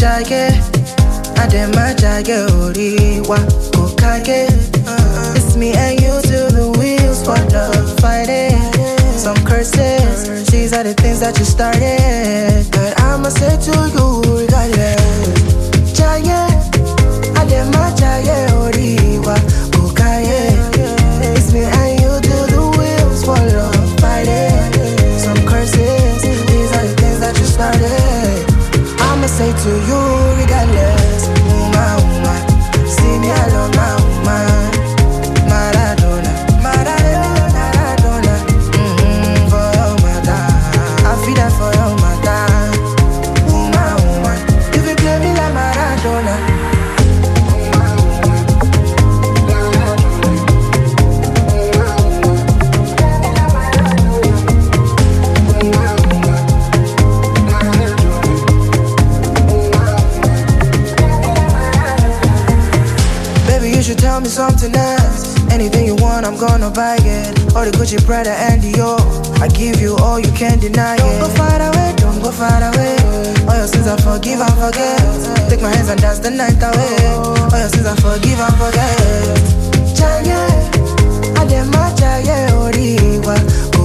jage, adema jage oriwa kokage. It's me and you till the wheels fall off fighting. Some curses, these are the things that you started. But I'ma say to you regardless. Jage, adema jage oriwa kokage. It's me and you till the wheels fall off fighting. Some curses, these are the things that you started. I'ma say to you regardless. Woman, see me alone, my woman. Maradona, Maradona, Maradona. For your mother, I feel that for your mother. Woman, if you play me like Maradona. You should tell me something else. Anything you want, I'm gonna buy it. All the Gucci, Prada, and Dior, I give you all, you can't deny it. Don't go far away, don't go far away. All your sins I forgive and forget. Take my hands and dance the night away. All your sins I forgive and forget. Jaye, adema jaye oriwa